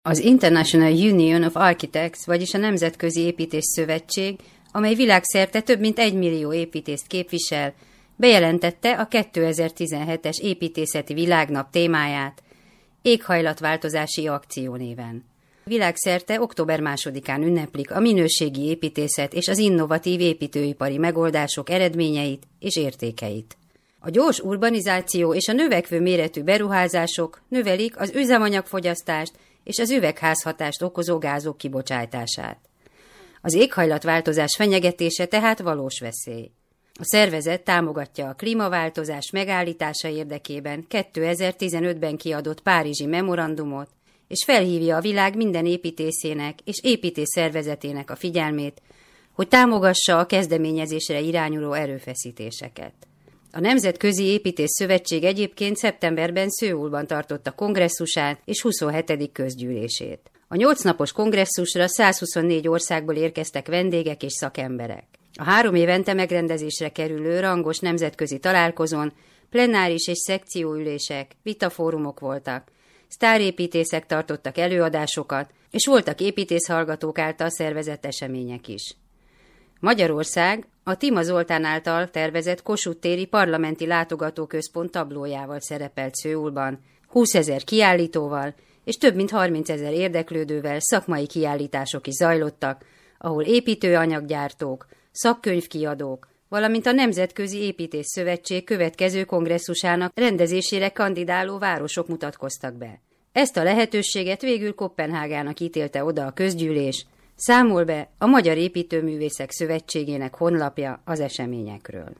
Az International Union of Architects, vagyis a Nemzetközi Építészszövetség, amely világszerte több mint 1 millió építészt képvisel, bejelentette a 2017-es építészeti világnap témáját éghajlatváltozási akció néven. Világszerte október 2-án ünneplik a minőségi építészet és az innovatív építőipari megoldások eredményeit és értékeit. A gyors urbanizáció és a növekvő méretű beruházások növelik az üzemanyagfogyasztást és az üvegházhatást okozó gázok kibocsátását. Az éghajlatváltozás fenyegetése tehát valós veszély. A szervezet támogatja a klímaváltozás megállítása érdekében 2015-ben kiadott párizsi memorandumot, és felhívja a világ minden építészének és építészszervezetének a figyelmét, hogy támogassa a kezdeményezésre irányuló erőfeszítéseket. A Nemzetközi Építészszövetség egyébként szeptemberben Szöulban tartotta kongresszusát és 27. közgyűlését. A 8 napos kongresszusra 124 országból érkeztek vendégek és szakemberek. A 3 évente megrendezésre kerülő rangos nemzetközi találkozón plenáris és szekcióülések, vitafórumok voltak, sztárépítészek tartottak előadásokat, és voltak építészhallgatók által szervezett események is. Magyarország a Tima Zoltán által tervezett Kossuth téri parlamenti látogatóközpont tablójával szerepelt Szöulban, 20 000 kiállítóval és több mint 30 000 érdeklődővel szakmai kiállítások is zajlottak, ahol építőanyaggyártók, szakkönyvkiadók, valamint a Nemzetközi Építészszövetség következő kongresszusának rendezésére kandidáló városok mutatkoztak be. Ezt a lehetőséget végül Koppenhágának ítélte oda a közgyűlés, számol be a Magyar Építőművészek Szövetségének honlapja az eseményekről.